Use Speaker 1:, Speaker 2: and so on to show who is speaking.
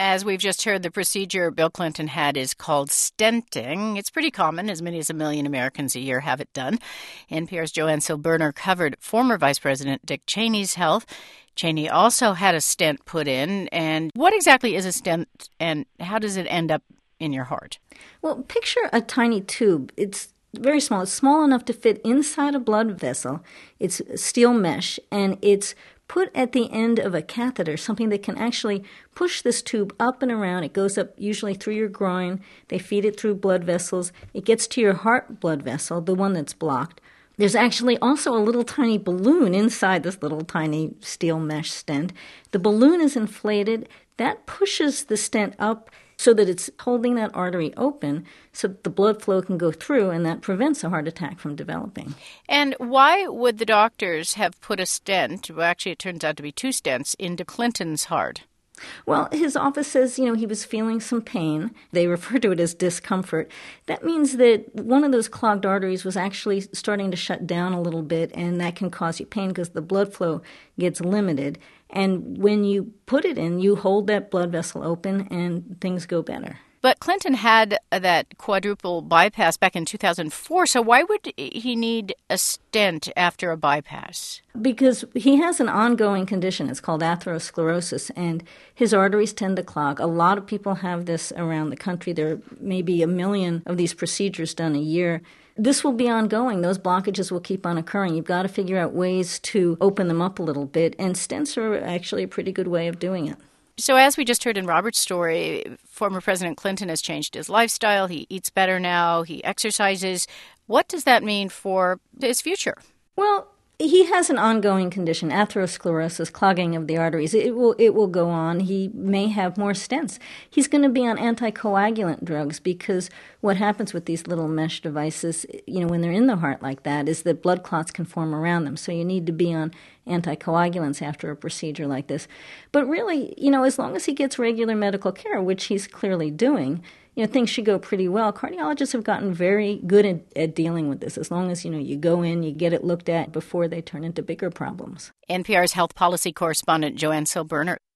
Speaker 1: As we've just heard, the procedure Bill Clinton had is called stenting. It's pretty common. As many as 1 million Americans a year have it done. NPR's Joanne Silberner covered former Vice President Dick Cheney's health. Cheney also had a stent put in. And what exactly is a stent, and how does it end up in your heart?
Speaker 2: Well, picture a tiny tube. It's very small. It's small enough to fit inside a blood vessel. It's steel mesh, and it's put at the end of a catheter, something that can actually push this tube up and around. It goes up usually through your groin. They feed it through blood vessels. It gets to your heart blood vessel, the one that's blocked. There's actually also a little tiny balloon inside this little tiny steel mesh stent. The balloon is inflated. That pushes the stent up so that it's holding that artery open so that the blood flow can go through, and that prevents a heart attack from developing.
Speaker 1: And why would the doctors have put a stent, well, actually it turns out to be 2 stents, into Clinton's heart?
Speaker 2: Well, his office says, he was feeling some pain. They refer to it as discomfort. That means that one of those clogged arteries was actually starting to shut down a little bit, and that can cause you pain because the blood flow gets limited. And when you put it in, you hold that blood vessel open and things go better.
Speaker 1: But Clinton had that quadruple bypass back in 2004, so why would he need a stent after a bypass?
Speaker 2: Because he has an ongoing condition. It's called atherosclerosis, and his arteries tend to clog. A lot of people have this around the country. There may be 1 million of these procedures done a year. This will be ongoing. Those blockages will keep on occurring. You've got to figure out ways to open them up a little bit, and stents are actually a pretty good way of doing it.
Speaker 1: So as we just heard in Robert's story, former President Clinton has changed his lifestyle. He eats better now. He exercises. What does that mean for his future?
Speaker 2: Well, he has an ongoing condition, atherosclerosis, clogging of the arteries. It will go on. He may have more stents. He's going to be on anticoagulant drugs because what happens with these little mesh devices, when they're in the heart like that, is that blood clots can form around them. So you need to be on anticoagulants after a procedure like this. But really, as long as he gets regular medical care, which he's clearly doing, things should go pretty well. Cardiologists have gotten very good at dealing with this. As long as, you go in, you get it looked at before they turn into bigger problems.
Speaker 1: NPR's health policy correspondent Joanne Silberner.